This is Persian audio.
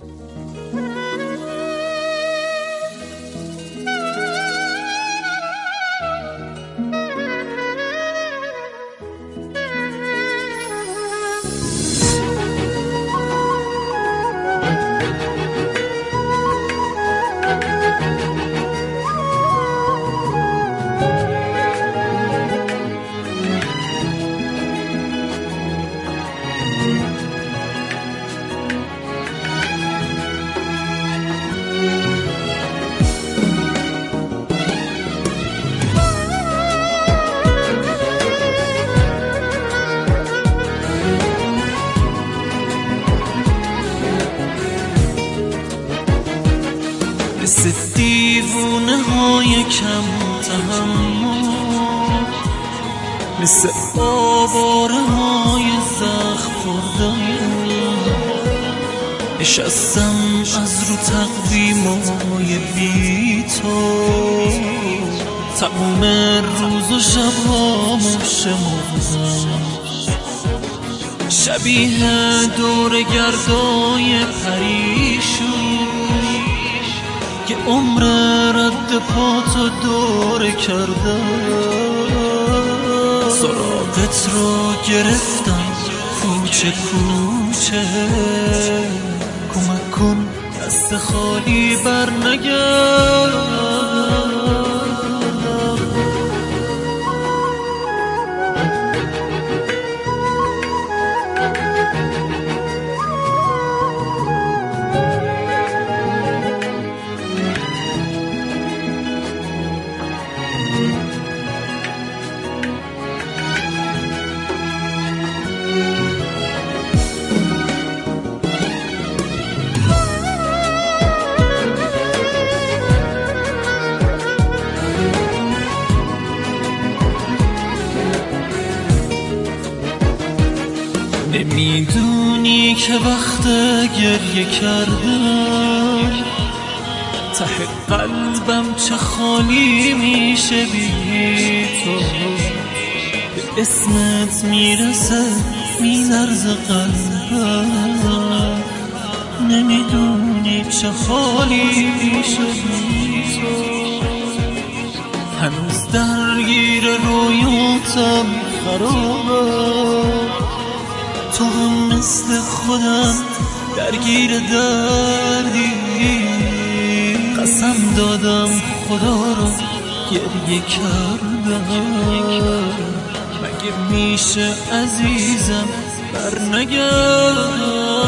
مثل دیوونه های کم تحمل، مثل آواره های زخم خورده نشستم از رو تقویمای بی تو، تموم روز و شبامو شمردم، شبیه دور گردای پریشون که عمر رد پاتو دور کرده. سراغت رو گرفتم کوچه کوچه، کمک کن دست خالی بر نگردم. نمیدونی که وقت گریه کردن ته قلبم چه خالی میشه بی تو، به اسمت میرسه میلرزه قلبم. نمیدونی چه خالی میشه بی تو، هنوز درگیر رویاتم خرابه، تو هم مثل خودم درگیر دردی. قسم دادم خدا رو گریه کردم، مگه میشه عزیزم بر نگردم.